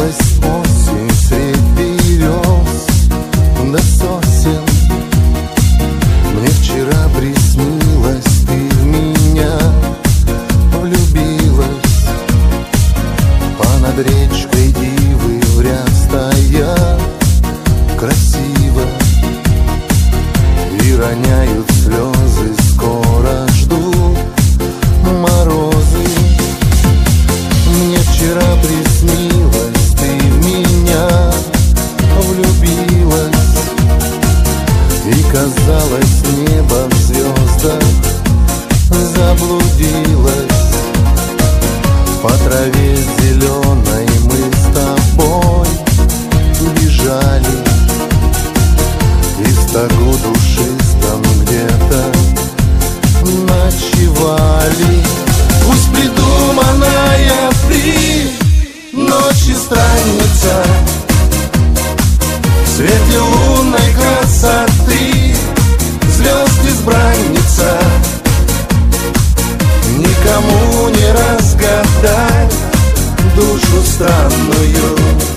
Заблудилась осень средь берез до сосен. Мне вчера приснилось, ты в меня влюбилась. Понад речкой ивы в ряд стоят красиво и роняют слезы. Скоро ждут морозы. Мне вчера приснилось, ты в меня влюбилась. И казалось, небо в звездах заблудилось. По траве зеленой мы с тобой бежали, и в стогу душистом где-то ночевали. Пусть придуманная ты ночи странница, в свете лунной красоты звезд избранница. Никому не разгадать душу странную.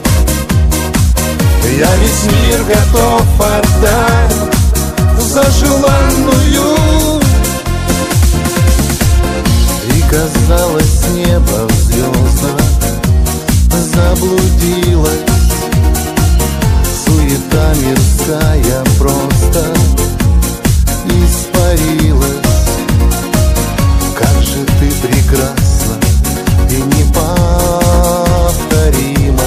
Я весь мир готов отдать за желанную. И казалось, небо в звездах заблудилось. Суета мирская просто испарилась. Как же ты прекрасна и неповторима,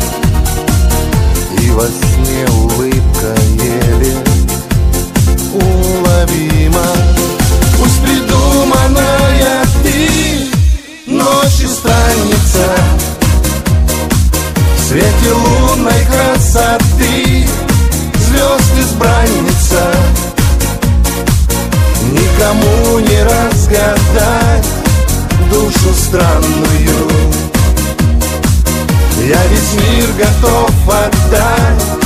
и во сне улыбка еле уловима. Пусть придуманная ты ночи странница, в свете лунной красоты звезд избранница. Никому не разгадать душу странную. Я весь мир готов отдать